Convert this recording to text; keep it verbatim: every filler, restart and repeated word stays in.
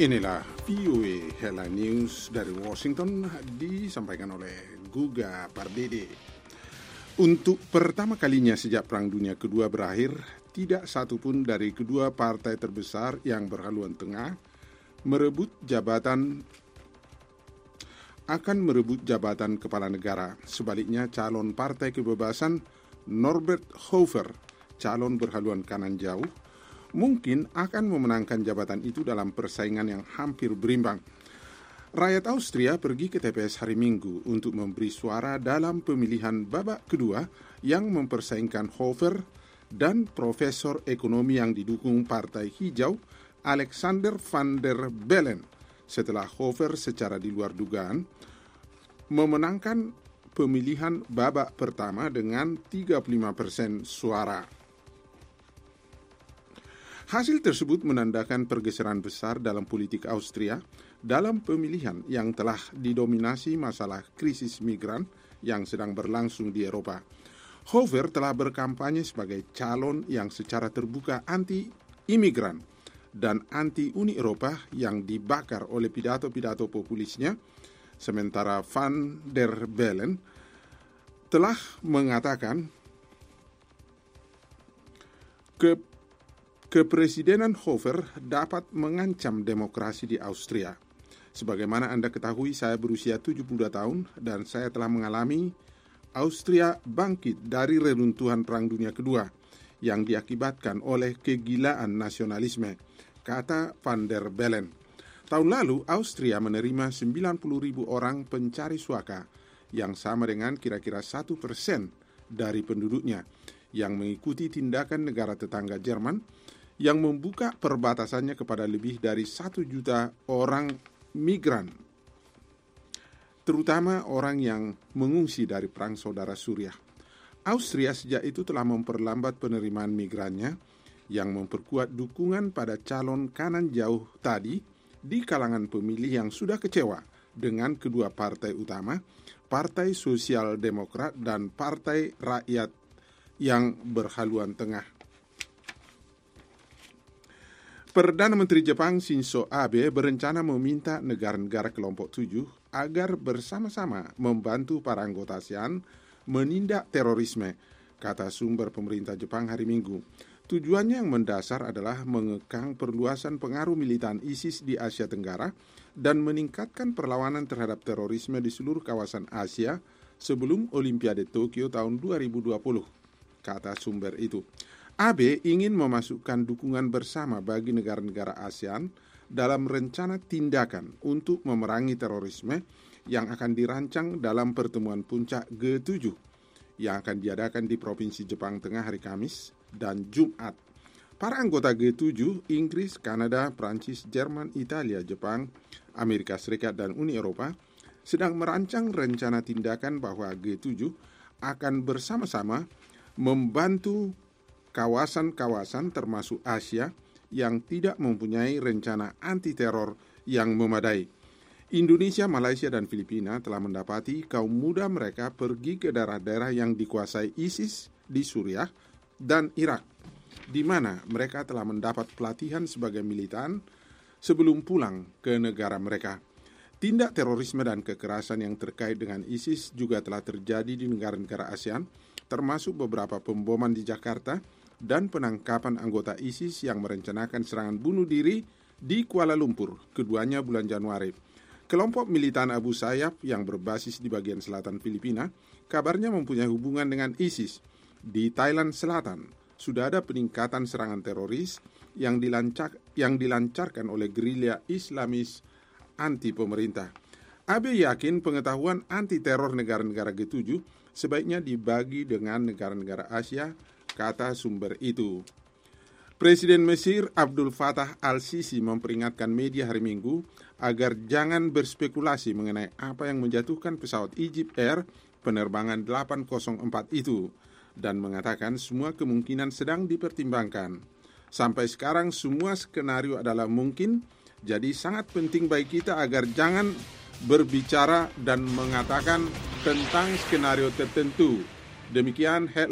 Inilah V O A Headline News dari Washington, disampaikan oleh Guga Pardede. Untuk pertama kalinya sejak Perang Dunia Kedua berakhir, tidak satupun dari kedua partai terbesar yang berhaluan tengah merebut jabatan akan merebut jabatan kepala negara. Sebaliknya, calon Partai Kebebasan Norbert Hofer, calon berhaluan kanan jauh, mungkin akan memenangkan jabatan itu dalam persaingan yang hampir berimbang. Rakyat Austria pergi ke T P S hari Minggu untuk memberi suara dalam pemilihan babak kedua yang mempersaingkan Hofer dan profesor ekonomi yang didukung Partai Hijau Alexander van der Bellen, setelah Hofer secara di luar dugaan memenangkan pemilihan babak pertama dengan tiga puluh lima persen suara. Hasil tersebut menandakan pergeseran besar dalam politik Austria dalam pemilihan yang telah didominasi masalah krisis migran yang sedang berlangsung di Eropa. Hofer telah berkampanye sebagai calon yang secara terbuka anti-imigran dan anti-Uni Eropa yang dibakar oleh pidato-pidato populisnya, sementara Van der Bellen telah mengatakan ke Kepresidenan Hofer dapat mengancam demokrasi di Austria. Sebagaimana Anda ketahui, saya berusia tujuh puluh dua tahun dan saya telah mengalami Austria bangkit dari reruntuhan Perang Dunia Kedua yang diakibatkan oleh kegilaan nasionalisme, kata Van der Bellen. Tahun lalu, Austria menerima sembilan puluh ribu orang pencari suaka, yang sama dengan kira-kira satu persen dari penduduknya, yang mengikuti tindakan negara tetangga Jerman yang membuka perbatasannya kepada lebih dari satu juta orang migran, terutama orang yang mengungsi dari perang saudara Suriah. Austria sejak itu telah memperlambat penerimaan migrannya, yang memperkuat dukungan pada calon kanan jauh tadi di kalangan pemilih yang sudah kecewa dengan kedua partai utama, Partai Sosial Demokrat dan Partai Rakyat yang berhaluan tengah. Perdana Menteri Jepang Shinzo Abe berencana meminta negara-negara kelompok tujuh agar bersama-sama membantu para anggota ASEAN menindak terorisme, kata sumber pemerintah Jepang hari Minggu. Tujuannya yang mendasar adalah mengekang perluasan pengaruh militan ISIS di Asia Tenggara dan meningkatkan perlawanan terhadap terorisme di seluruh kawasan Asia sebelum Olimpiade Tokyo tahun dua ribu dua puluh, kata sumber itu. Abe ingin memasukkan dukungan bersama bagi negara-negara ASEAN dalam rencana tindakan untuk memerangi terorisme yang akan dirancang dalam pertemuan puncak G tujuh yang akan diadakan di Provinsi Jepang Tengah hari Kamis dan Jumat. Para anggota G tujuh, Inggris, Kanada, Prancis, Jerman, Italia, Jepang, Amerika Serikat, dan Uni Eropa sedang merancang rencana tindakan bahwa G tujuh akan bersama-sama membantu kawasan-kawasan termasuk Asia yang tidak mempunyai rencana anti-teror yang memadai. Indonesia, Malaysia, dan Filipina telah mendapati kaum muda mereka pergi ke daerah-daerah yang dikuasai ISIS di Suriah dan Irak, di mana mereka telah mendapat pelatihan sebagai militan sebelum pulang ke negara mereka. Tindak terorisme dan kekerasan yang terkait dengan ISIS juga telah terjadi di negara-negara ASEAN, termasuk beberapa pemboman di Jakarta dan penangkapan anggota ISIS yang merencanakan serangan bunuh diri di Kuala Lumpur, keduanya bulan Januari. Kelompok militan Abu Sayyaf yang berbasis di bagian selatan Filipina kabarnya mempunyai hubungan dengan ISIS. Di Thailand Selatan sudah ada peningkatan serangan teroris yang, dilancak, yang dilancarkan oleh gerilya Islamis anti pemerintah. Abe yakin pengetahuan anti-teror negara-negara G tujuh sebaiknya dibagi dengan negara-negara Asia, kata sumber itu. Presiden Mesir Abdul Fattah al-Sisi memperingatkan media hari Minggu agar jangan berspekulasi mengenai apa yang menjatuhkan pesawat Egypt Air penerbangan delapan nol empat itu dan mengatakan semua kemungkinan sedang dipertimbangkan. Sampai sekarang semua skenario adalah mungkin, jadi sangat penting bagi kita agar jangan berbicara dan mengatakan tentang skenario tertentu. Demikian